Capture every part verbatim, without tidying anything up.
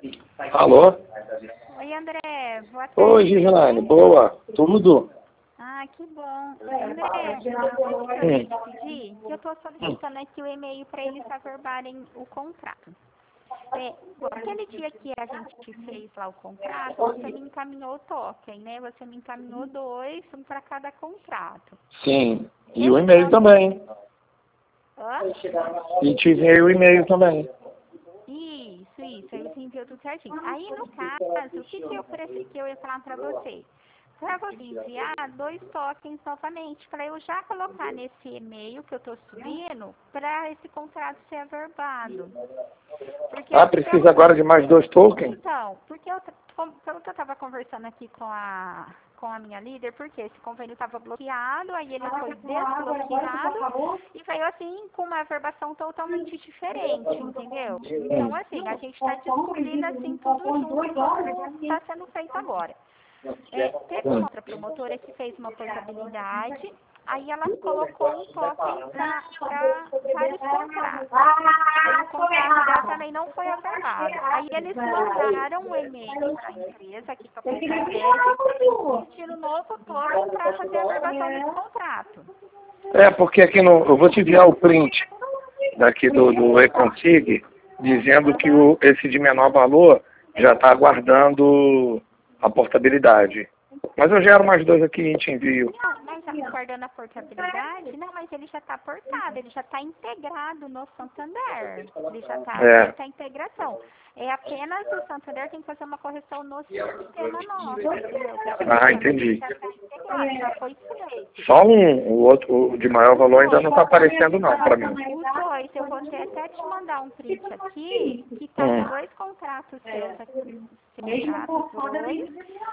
Alô? Oi, André. Boa tarde. Oi, Gislaine. Boa. Tudo? Ah, que bom. André, eu queria te pedir que eu estou solicitando aqui o e-mail para eles averbarem o contrato. É, aquele dia que a gente fez lá o contrato, você me encaminhou o token, né? Você me encaminhou dois, um para cada contrato. Sim. E o e-mail também. Hã? E te enviei o e-mail também. Isso, isso, aí você enviou tudo certinho. Aí, no caso, o que, que, eu, preci- que eu ia falar pra você? Pra você enviar dois tokens novamente, para eu já colocar nesse e-mail que eu tô subindo, para esse contrato ser averbado. Porque, Ah, precisa pelo, agora de mais dois tokens? então, porque eu, t- com- pelo que eu tava conversando aqui com a, com a minha líder, porque esse convênio estava bloqueado, aí ele foi desbloqueado e veio assim com uma averbação totalmente diferente, entendeu? Então, assim, a gente está descobrindo assim tudo junto como está sendo feito agora. É, teve uma outra promotora que fez uma portabilidade, aí ela colocou um token para vários contratos. Aí o contrato dela também não foi averbado. Aí eles mandaram um e-mail para a empresa, aqui para a Portabed, pedindo novo token para fazer a averbação desse contrato. É, porque aqui no... Eu vou te enviar o print daqui do, do eConsig, dizendo que o, esse de menor valor já está aguardando a portabilidade. Mas eu gero mais dois aqui e te envio. Não, mas aguardando a portabilidade, não, mas ele já está portado, ele já está integrado no Santander. Ele já está É. feita a integração. É apenas o Santander tem que fazer uma correção no sistema nosso, entendeu? Ah, entendi. Já está integrado, já foi feito. Só um, o outro, o de maior valor ainda não está aparecendo não para mim. Os dois, eu vou ter até te mandar um print aqui, que tá Hum. com dois contratos seus aqui, contratos dois,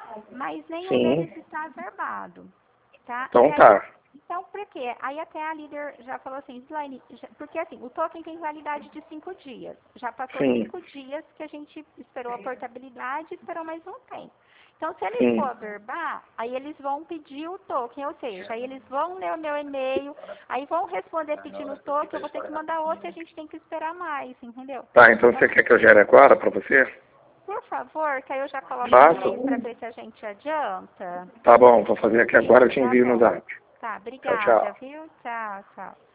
mas nenhum Sim. deles está averbado, tá? Então E aí, tá. então, por quê? Aí até a líder já falou assim, Slaine, já- porque assim, o token tem validade de cinco dias. Já passou Sim. cinco dias que a gente esperou a portabilidade e esperou mais um tempo. Então, se eles Sim. for averbar, aí eles vão pedir o token, ou seja, aí eles vão ler o meu e-mail, aí vão responder pedindo o token, eu vou ter que mandar outro e a gente tem que esperar mais, entendeu? Tá, então você quer que eu gere agora para você? Por favor, que aí eu já coloco no Faço. e-mail para ver se a gente adianta. Tá bom, vou fazer aqui agora, eu te Tá envio no bom. zap. Tá, Tchau, obrigada, tchau. viu? Tchau, tchau.